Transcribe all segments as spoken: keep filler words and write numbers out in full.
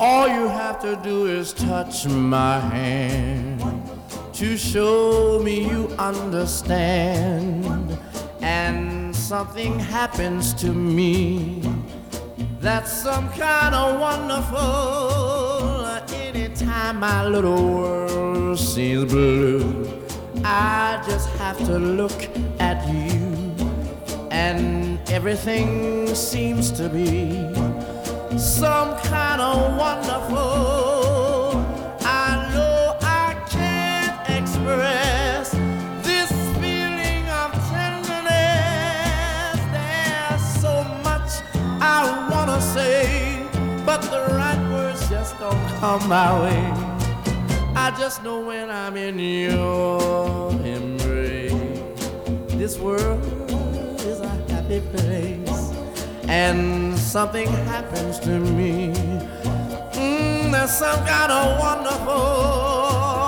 All you have to do is touch my hand to show me you understand. And something happens to me that's some kind of wonderful. Anytime my little world seems blue, I just have to look at you, and everything seems to be some kind of wonderful. I know I can't express this feeling of tenderness. There's so much I wanna say, but the right words just don't come my way. I just know when I'm in your embrace, this world is a happy place. And something happens to me, mm, there's some kind of wonderful.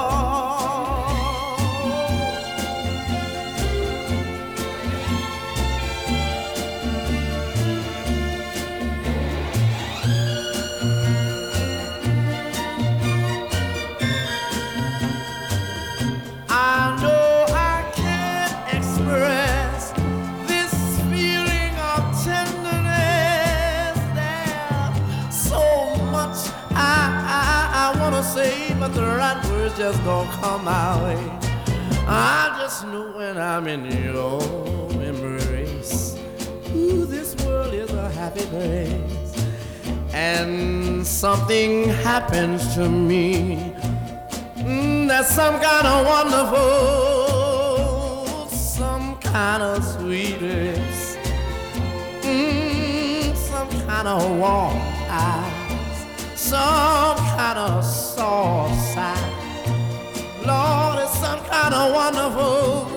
I know I can't express this feeling of tenderness. There's so much I, I, I wanna say, but the right words just don't come my way. I just know when I'm in your embrace, ooh, this world is a happy place. And something happens to me, mm, that's some kind of wonderful, some kind of sweetness, mm, some kind of warm eyes, some kind of soft sight. Lord, it's some kind of wonderful.